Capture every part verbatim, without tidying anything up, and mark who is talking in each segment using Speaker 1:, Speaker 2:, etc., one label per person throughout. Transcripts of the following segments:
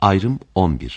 Speaker 1: Ayrım on bir.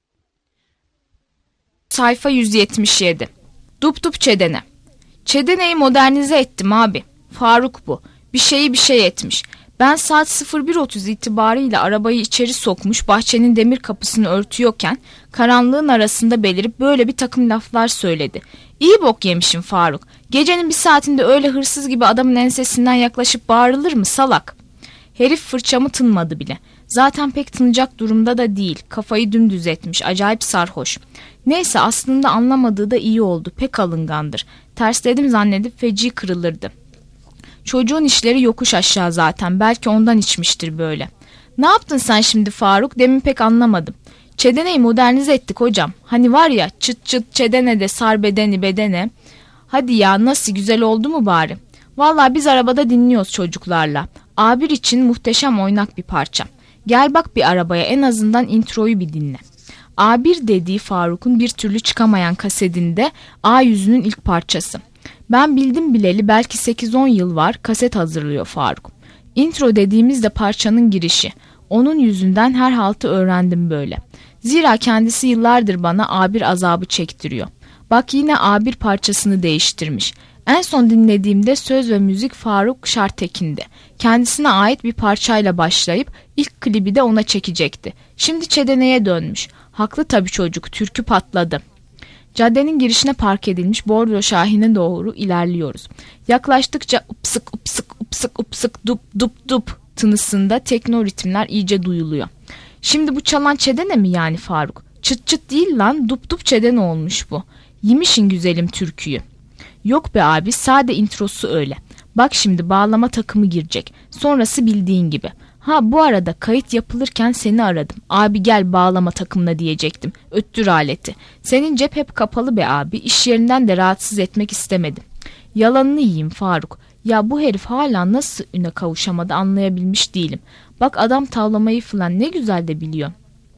Speaker 2: Sayfa yüz yetmiş yedi. Dup dup çedene. Çedeneyi modernize ettim abi. Faruk bu. Bir şeyi bir şey etmiş. Ben saat sıfır bir otuz itibarıyla arabayı içeri sokmuş, bahçenin demir kapısını örtüyorken karanlığın arasında belirip böyle bir takım laflar söyledi. İyi bok yemişim Faruk. Gecenin bir saatinde öyle hırsız gibi adamın ensesinden yaklaşıp bağırılır mı salak? Herif fırçamı tınmadı bile. Zaten pek tınacak durumda da değil. Kafayı dümdüz etmiş. Acayip sarhoş. Neyse aslında anlamadığı da iyi oldu. Pek alıngandır. Tersledim zannedip feci kırılırdı. Çocuğun işleri yokuş aşağı zaten. Belki ondan içmiştir böyle. Ne yaptın sen şimdi Faruk? Demin pek anlamadım. Çedeneyi modernize ettik hocam. Hani var ya çıt çıt çedene de sar bedeni bedene. Hadi ya nasıl güzel oldu mu bari? Vallahi biz arabada dinliyoruz çocuklarla. A bir için muhteşem oynak bir parça. Gel bak bir arabaya en azından introyu bir dinle. A bir dediği Faruk'un bir türlü çıkamayan kasetinde A yüzünün ilk parçası. Ben bildim bileli belki sekiz on yıl var kaset hazırlıyor Faruk. Intro dediğimizde parçanın girişi. Onun yüzünden her haltı öğrendim böyle. Zira kendisi yıllardır bana A bir azabı çektiriyor. Bak yine A bir parçasını değiştirmiş. En son dinlediğimde söz ve müzik Faruk Şartekin'di. Kendisine ait bir parçayla başlayıp ilk klibi de ona çekecekti. Şimdi çedeneye dönmüş. Haklı tabii çocuk, türkü patladı. Caddenin girişine park edilmiş Bordo Şahin'e doğru ilerliyoruz. Yaklaştıkça upsık upsık upsık upsık dup dup dup tınısında tekno ritimler iyice duyuluyor. Şimdi bu çalan çedene mi yani Faruk? Çıt çıt değil lan, dup dup çedene olmuş bu. Yemişin güzelim türküyü. Yok be abi, sade introsu öyle. Bak şimdi bağlama takımı girecek. Sonrası bildiğin gibi. Ha bu arada kayıt yapılırken seni aradım. Abi gel bağlama takımına diyecektim. Öttür aleti. Senin cep hep kapalı be abi. İş yerinden de rahatsız etmek istemedim. Yalanını yiyeyim Faruk. Ya bu herif hala nasıl üne kavuşamadı anlayabilmiş değilim. Bak adam tavlamayı falan ne güzel de biliyor.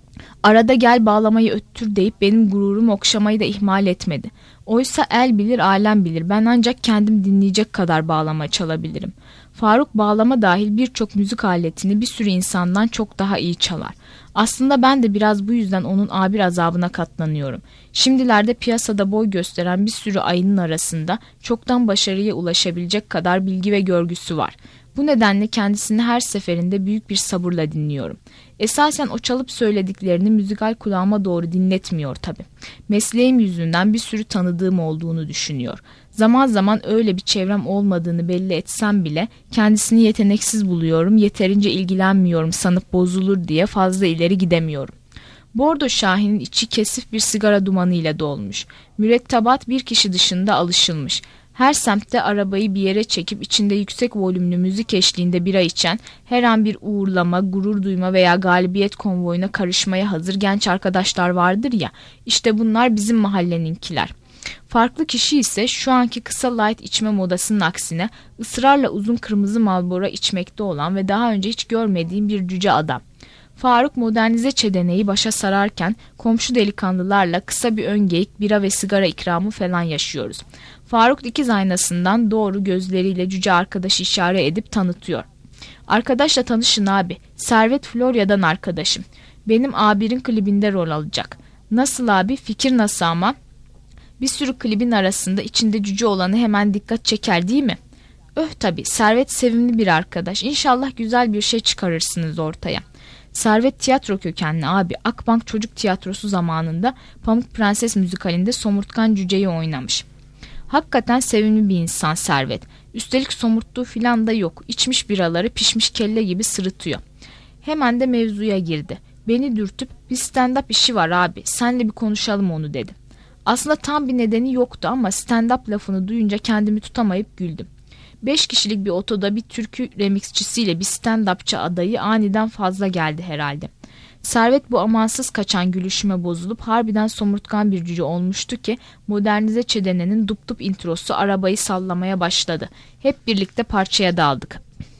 Speaker 2: Arada gel bağlamayı öttür deyip benim gururumu okşamayı da ihmal etmedi. Oysa el bilir alem bilir, ben ancak kendim dinleyecek kadar bağlama çalabilirim. Faruk bağlama dahil birçok müzik aletini bir sürü insandan çok daha iyi çalar. Aslında ben de biraz bu yüzden onun A bir azabına katlanıyorum. Şimdilerde piyasada boy gösteren bir sürü ayının arasında çoktan başarıya ulaşabilecek kadar bilgi ve görgüsü var. Bu nedenle kendisini her seferinde büyük bir sabırla dinliyorum. Esasen o çalıp söylediklerini müzikal kulağıma doğru dinletmiyor tabii. Mesleğim yüzünden bir sürü tanıdığım olduğunu düşünüyor. Zaman zaman öyle bir çevrem olmadığını belli etsem bile kendisini yeteneksiz buluyorum, yeterince ilgilenmiyorum sanıp bozulur diye fazla ileri gidemiyorum. Bordo Şahin'in içi kesif bir sigara dumanıyla dolmuş. Mürettebat bir kişi dışında alışılmış. Her semtte arabayı bir yere çekip içinde yüksek volümlü müzik eşliğinde bira içen, her an bir uğurlama, gurur duyma veya galibiyet konvoyuna karışmaya hazır genç arkadaşlar vardır ya, işte bunlar bizim mahalleninkiler. Farklı kişi ise şu anki kısa light içme modasının aksine ısrarla uzun kırmızı Marlboro içmekte olan ve daha önce hiç görmediğim bir cüce adam. Faruk modernize çedeneyi başa sararken komşu delikanlılarla kısa bir ön geyik, bira ve sigara ikramı falan yaşıyoruz. Faruk dikiz aynasından doğru gözleriyle cüce arkadaşı işaret edip tanıtıyor. Arkadaşla tanışın abi. Servet Florya'dan arkadaşım. Benim A bir'in klibinde rol alacak. Nasıl abi? Fikir nasıl ama? Bir sürü klibin arasında içinde cüce olanı hemen dikkat çeker değil mi? Öh tabii, Servet sevimli bir arkadaş. İnşallah güzel bir şey çıkarırsınız ortaya. Servet tiyatro kökenli abi. Akbank Çocuk Tiyatrosu zamanında Pamuk Prenses müzikalinde Somurtkan Cüce'yi oynamış. Hakikaten sevimli bir insan Servet. Üstelik somurttuğu filan da yok. İçmiş biraları pişmiş kelle gibi sırıtıyor. Hemen de mevzuya girdi. Beni dürtüp bir stand-up işi var abi. Senle bir konuşalım onu dedi. Aslında tam bir nedeni yoktu ama stand-up lafını duyunca kendimi tutamayıp güldüm. Beş kişilik bir otoda bir türkü remixçisiyle bir stand-upçı adayı aniden fazla geldi herhalde. Servet bu amansız kaçan gülüşüme bozulup harbiden somurtkan bir cüce olmuştu ki modernize çedenenin dup dup introsu arabayı sallamaya başladı. Hep birlikte parçaya daldık.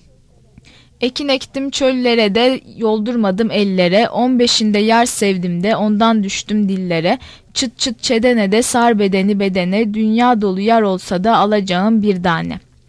Speaker 2: Ekin ektim çöllere de yoldurmadım ellere, on beşinde yar sevdim de ondan düştüm dillere, çıt çıt çedene de sar bedeni bedene, dünya dolu yar olsa da alacağım bir tane.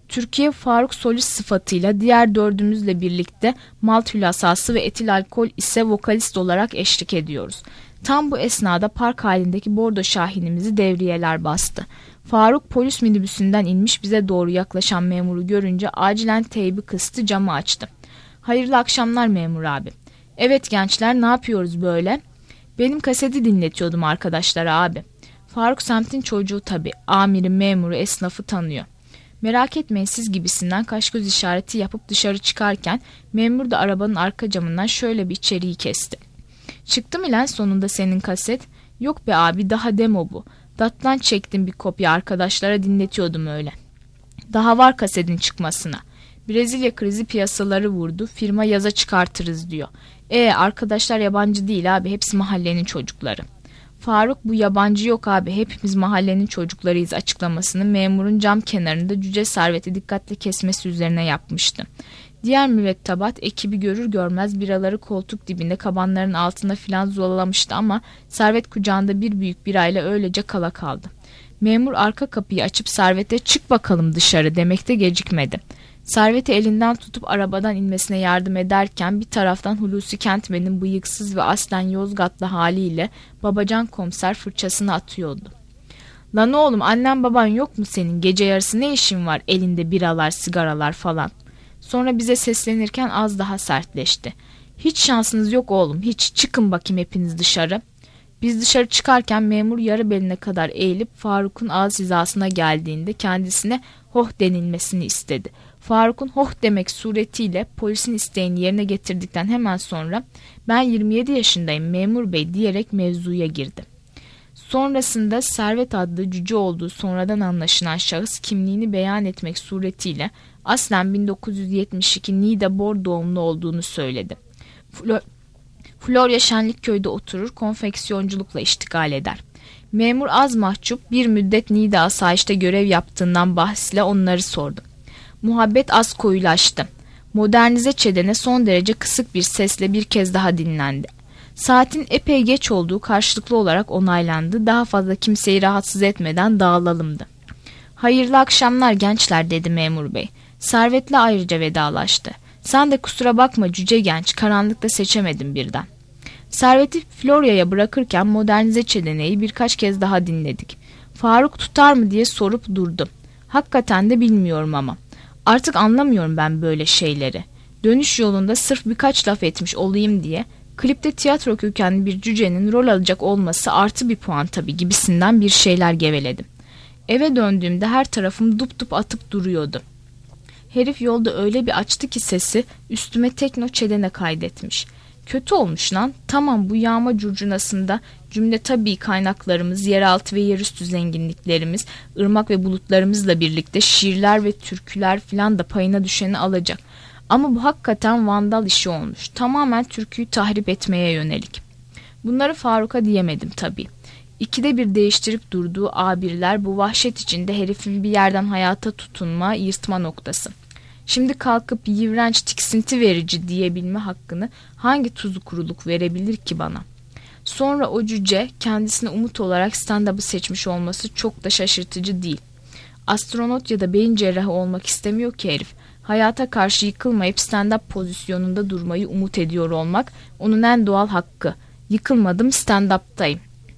Speaker 2: Türkiye Faruk solist sıfatıyla diğer dördümüzle birlikte malt hülasası ve etil alkol ise vokalist olarak eşlik ediyoruz. Tam bu esnada park halindeki bordo şahinimizi devriyeler bastı. Faruk polis minibüsünden inmiş bize doğru yaklaşan memuru görünce acilen teybi kıstı, camı açtı. Hayırlı akşamlar memur abi. Evet gençler, ne yapıyoruz böyle? Benim kaseti dinletiyordum arkadaşlara abi. Faruk semtin çocuğu tabii. Amiri, memuru, esnafı tanıyor. Merak etmeyin siz gibisinden kaş göz işareti yapıp dışarı çıkarken memur da arabanın arka camından şöyle bir içeriği kesti. Çıktı mı lan sonunda senin kaset? Yok be abi, daha demo bu. Dat'tan çektim bir kopya, arkadaşlara dinletiyordum öyle. Daha var kasetin çıkmasına. Brezilya krizi piyasaları vurdu, firma yaza çıkartırız diyor. E arkadaşlar yabancı değil abi, hepsi mahallenin çocukları. Faruk bu yabancı yok abi, hepimiz mahallenin çocuklarıyız açıklamasını memurun cam kenarında Cüce Servet'i dikkatle kesmesi üzerine yapmıştı. Diğer mürettebat ekibi görür görmez biraları koltuk dibinde kabanların altında filan zulalamıştı ama Servet kucağında bir büyük birayla öylece kala kaldı. Memur arka kapıyı açıp Servet'e çık bakalım dışarı demekte gecikmedi. Servet'i elinden tutup arabadan inmesine yardım ederken bir taraftan Hulusi Kentmen'in bıyıksız ve aslen Yozgatlı haliyle babacan komiser fırçasını atıyordu. Lan oğlum, annen baban yok mu senin, gece yarısı ne işin var elinde biralar sigaralar falan. Sonra bize seslenirken az daha sertleşti. Hiç şansınız yok oğlum, hiç, çıkın bakayım hepiniz dışarı. Biz dışarı çıkarken memur yarı beline kadar eğilip Faruk'un ağız hizasına geldiğinde kendisine hoh denilmesini istedi. Faruk'un hoh demek suretiyle polisin isteğini yerine getirdikten hemen sonra ben yirmi yedi yaşındayım memur bey diyerek mevzuya girdi. Sonrasında Servet adlı cüce olduğu sonradan anlaşılan şahıs kimliğini beyan etmek suretiyle aslen bin dokuz yüz yetmiş iki Niğde-Bor doğumlu olduğunu söyledi. Flo Florya Şenlikköy'de oturur, konfeksiyonculukla iştigal eder. Memur az mahcup bir müddet Niğde asayişte görev yaptığından bahsle onları sordu. Muhabbet az koyulaştı. Modernize çedene son derece kısık bir sesle bir kez daha dinlendi. Saatin epey geç olduğu karşılıklı olarak onaylandı. Daha fazla kimseyi rahatsız etmeden dağılalımdı. Hayırlı akşamlar gençler dedi memur bey. Servet'le ayrıca vedalaştı. Sen de kusura bakma cüce genç, karanlıkta seçemedim birden. Servet'i Florya'ya bırakırken modernize çedeneyi birkaç kez daha dinledik. Faruk tutar mı diye sorup durdu. Hakikaten de bilmiyorum ama. Artık anlamıyorum ben böyle şeyleri. Dönüş yolunda sırf birkaç laf etmiş olayım diye klipte tiyatro kökenli bir cücenin rol alacak olması artı bir puan tabii gibisinden bir şeyler geveledim. Eve döndüğümde her tarafım dup dup atıp duruyordu. Herif yolda öyle bir açtı ki sesi üstüme tekno çedene kaydetmiş. Kötü olmuş lan. Tamam bu yağma curcunasında cümle tabii kaynaklarımız, yeraltı ve yerüstü zenginliklerimiz, ırmak ve bulutlarımızla birlikte şiirler ve türküler filan da payına düşeni alacak. Ama bu hakikaten vandal işi olmuş. Tamamen türküyü tahrip etmeye yönelik. Bunları Faruk'a diyemedim tabii. İkide bir değiştirip durduğu abirler bu vahşet içinde herifin bir yerden hayata tutunma, yırtma noktası. Şimdi kalkıp iğrenç, tiksinti verici diyebilme hakkını hangi tuzu kuruluk verebilir ki bana? Sonra o cüce kendisine umut olarak stand-up'ı seçmiş olması çok da şaşırtıcı değil. Astronot ya da beyin cerrahı olmak istemiyor ki herif. Hayata karşı yıkılmayıp stand-up pozisyonunda durmayı umut ediyor olmak onun en doğal hakkı. Yıkılmadım, stand-up'tayım.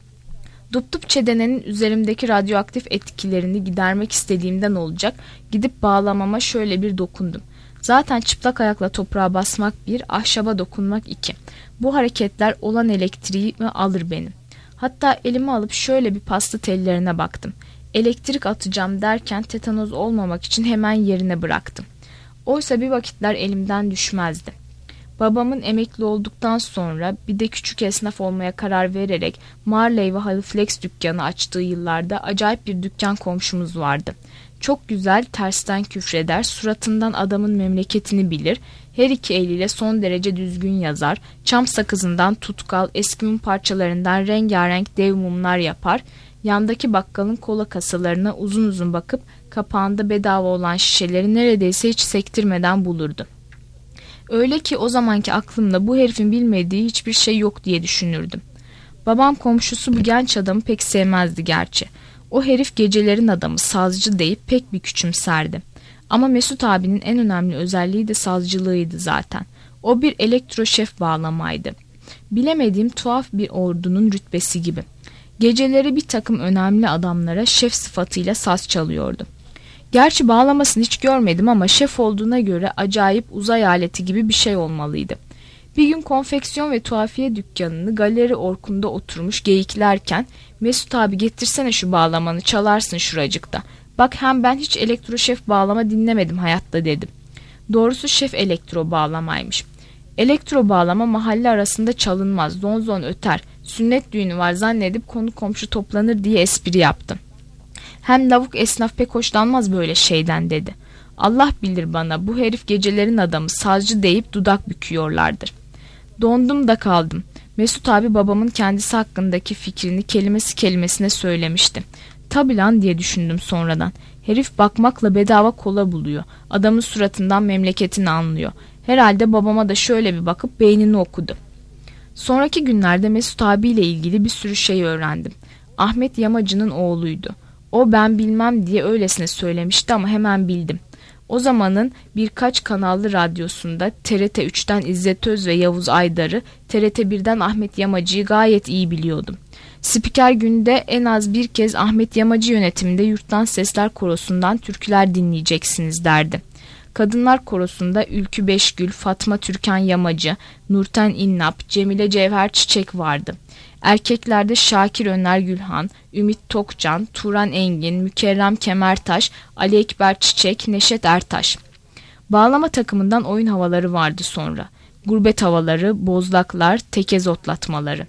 Speaker 2: Dup dup çedenenin üzerimdeki radyoaktif etkilerini gidermek istediğimden olacak, gidip bağlamama şöyle bir dokundum. Zaten çıplak ayakla toprağa basmak bir, ahşaba dokunmak iki. Bu hareketler olan elektriği alır benim. Hatta elimi alıp şöyle bir pasta tellerine baktım. Elektrik atacağım derken tetanoz olmamak için hemen yerine bıraktım. Oysa bir vakitler elimden düşmezdi. Babamın emekli olduktan sonra bir de küçük esnaf olmaya karar vererek Marley ve Haliflex dükkanı açtığı yıllarda acayip bir dükkan komşumuz vardı. Çok güzel, tersten küfreder, suratından adamın memleketini bilir, her iki eliyle son derece düzgün yazar, çam sakızından tutkal, eski mum parçalarından rengarenk dev mumlar yapar, yandaki bakkalın kola kasalarına uzun uzun bakıp kapağında bedava olan şişeleri neredeyse hiç sektirmeden bulurdu. Öyle ki o zamanki aklımda bu herifin bilmediği hiçbir şey yok diye düşünürdüm. Babam komşusu bu genç adamı pek sevmezdi gerçi. O herif gecelerin adamı, sazcı deyip pek bir küçümserdi. Ama Mesut abinin en önemli özelliği de sazcılığıydı zaten. O bir elektroşef bağlamaydı. Bilemediğim tuhaf bir ordunun rütbesi gibi. Geceleri bir takım önemli adamlara şef sıfatıyla saz çalıyordu. Gerçi bağlamasını hiç görmedim ama şef olduğuna göre acayip uzay aleti gibi bir şey olmalıydı. Bir gün konfeksiyon ve tuhafiye dükkanını Galeri Orkun'da oturmuş geyiklerken Mesut abi getirsene şu bağlamanı çalarsın şuracıkta. Bak hem ben hiç elektroşef bağlama dinlemedim hayatta dedim. Doğrusu şef elektro bağlamaymış. Elektro bağlama mahalle arasında çalınmaz, zon zon öter, sünnet düğünü var zannedip konu komşu toplanır diye espri yaptım. Hem lavuk esnaf pek hoşlanmaz böyle şeyden dedi. Allah bilir bana bu herif gecelerin adamı sazcı deyip dudak büküyorlardır. Dondum da kaldım. Mesut abi babamın kendisi hakkındaki fikrini kelimesi kelimesine söylemişti. Tabi lan diye düşündüm sonradan. Herif bakmakla bedava kola buluyor. Adamın suratından memleketini anlıyor. Herhalde babama da şöyle bir bakıp beynini okudu. Sonraki günlerde Mesut abiyle ilgili bir sürü şey öğrendim. Ahmet Yamacı'nın oğluydu. O ben bilmem diye öylesine söylemişti ama hemen bildim. O zamanın birkaç kanallı radyosunda T R T üçten İzzet Öz ve Yavuz Aydar'ı, T R T birden Ahmet Yamacı'yı gayet iyi biliyordum. Spiker günde en az bir kez Ahmet Yamacı yönetiminde Yurttan Sesler Korosu'ndan türküler dinleyeceksiniz derdi. Kadınlar Korosu'nda Ülkü Beşgül, Fatma Türkan Yamacı, Nurten İnnap, Cemile Cevher Çiçek vardı. Erkeklerde Şakir Öner Gülhan, Ümit Tokcan, Turan Engin, Mükerrem Kemertaş, Ali Ekber Çiçek, Neşet Ertaş. Bağlama takımından oyun havaları vardı sonra. Gurbet havaları, bozlaklar, tekez otlatmaları.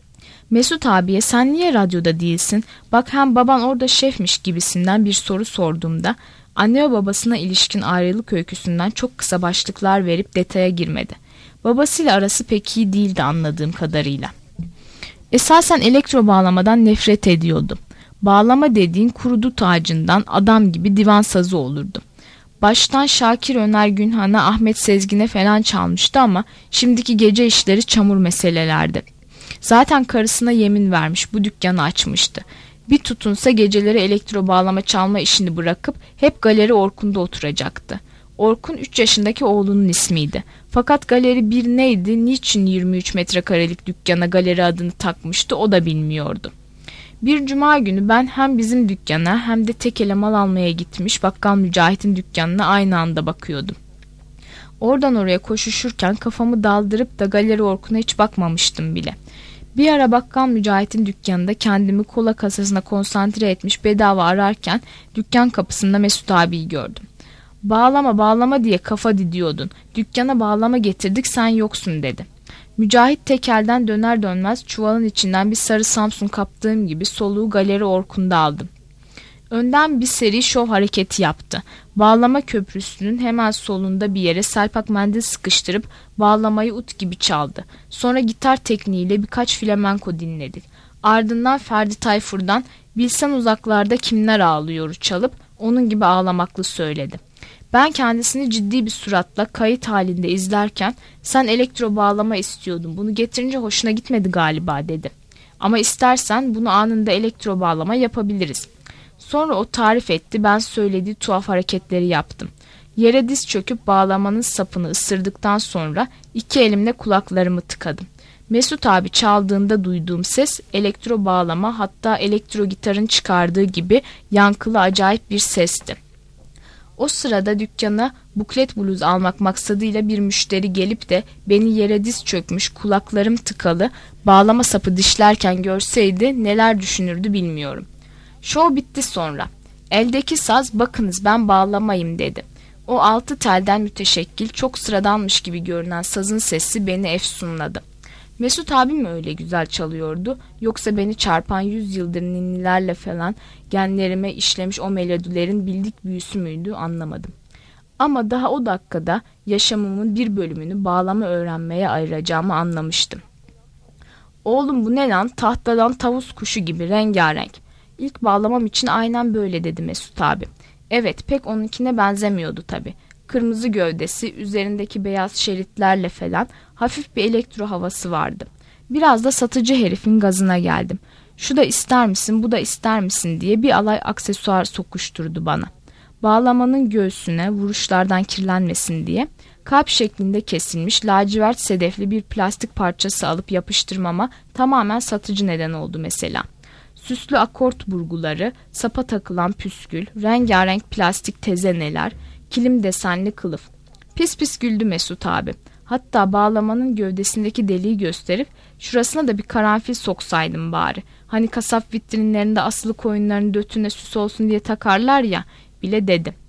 Speaker 2: Mesut abiye sen niye radyoda değilsin? Bak hem baban orada şefmiş gibisinden bir soru sorduğumda anne ve babasına ilişkin ayrılık öyküsünden çok kısa başlıklar verip detaya girmedi. Babasıyla arası pek iyi değildi anladığım kadarıyla. Esasen elektro bağlamadan nefret ediyordu. Bağlama dediğin kuru dut ağacından adam gibi divan sazı olurdu. Baştan Şakir Öner Günhan'a, Ahmet Sezgin'e falan çalmıştı ama şimdiki gece işleri çamur meselelerdi. Zaten karısına yemin vermiş, bu dükkanı açmıştı. Bir tutunsa geceleri elektro bağlama çalma işini bırakıp hep Galeri Orkun'da oturacaktı. Orkun üç yaşındaki oğlunun ismiydi. Fakat Galeri bir neydi, niçin yirmi üç metrekarelik dükkana Galeri adını takmıştı o da bilmiyordu. Bir cuma günü ben hem bizim dükkana hem de tekele mal almaya gitmiş bakkal Mücahit'in dükkanına aynı anda bakıyordum. Oradan oraya koşuşurken kafamı daldırıp da Galeri Orkun'a hiç bakmamıştım bile. Bir ara bakkal Mücahit'in dükkanında kendimi kola kasasına konsantre etmiş bedava ararken dükkan kapısında Mesut abiyi gördüm. Bağlama bağlama diye kafa didiyordun. Dükkana bağlama getirdik sen yoksun dedi. Mücahit tekelden döner dönmez çuvalın içinden bir sarı Samsun kaptığım gibi soluğu Galeri Orkun'da aldım. Önden bir seri şov hareketi yaptı. Bağlama köprüsünün hemen solunda bir yere selpak mendil sıkıştırıp bağlamayı ut gibi çaldı. Sonra gitar tekniğiyle birkaç flamenko dinledik. Ardından Ferdi Tayfur'dan "Bilsen uzaklarda kimler ağlıyor" çalıp onun gibi ağlamaklı söyledi. Ben kendisini ciddi bir suratla kayıt halinde izlerken "Sen elektro bağlama istiyordun, bunu getirince hoşuna gitmedi galiba" dedi. "Ama istersen bunu anında elektro bağlama yapabiliriz." Sonra o tarif etti, ben söylediği tuhaf hareketleri yaptım. Yere diz çöküp bağlamanın sapını ısırdıktan sonra iki elimle kulaklarımı tıkadım. Mesut abi çaldığında duyduğum ses elektro bağlama, hatta elektro gitarın çıkardığı gibi yankılı acayip bir sesti. O sırada dükkana buklet bluz almak maksadıyla bir müşteri gelip de beni yere diz çökmüş, kulaklarım tıkalı, bağlama sapı dişlerken görseydi neler düşünürdü bilmiyorum. Şov bitti sonra. Eldeki saz "Bakınız ben bağlamayım" dedi. O altı telden müteşekkil, çok sıradanmış gibi görünen sazın sesi beni efsunladı. Mesut abi mi öyle güzel çalıyordu, yoksa beni çarpan yüz yıldır ninnilerle falan genlerime işlemiş o melodilerin bildik büyüsü müydü anlamadım. Ama daha o dakikada yaşamımın bir bölümünü bağlama öğrenmeye ayıracağımı anlamıştım. "Oğlum bu ne lan, tahtadan tavus kuşu gibi rengarenk." İlk bağlamam için aynen böyle dedi Mesut abi. Evet, pek onunkine benzemiyordu tabii. Kırmızı gövdesi, üzerindeki beyaz şeritlerle falan hafif bir elektro havası vardı. Biraz da satıcı herifin gazına geldim. "Şu da ister misin, bu da ister misin?" diye bir alay aksesuar sokuşturdu bana. Bağlamanın göğsüne vuruşlardan kirlenmesin diye kalp şeklinde kesilmiş lacivert sedefli bir plastik parçası alıp yapıştırmama tamamen satıcı neden oldu mesela. Süslü akort burguları, sapa takılan püskül, rengarenk plastik tezeneler, kilim desenli kılıf. Pis pis güldü Mesut abi. Hatta bağlamanın gövdesindeki deliği gösterip şurasına da bir karanfil soksaydım bari. Hani kasap vitrinlerinde asılı koyunların dötüne süs olsun diye takarlar ya bile dedi.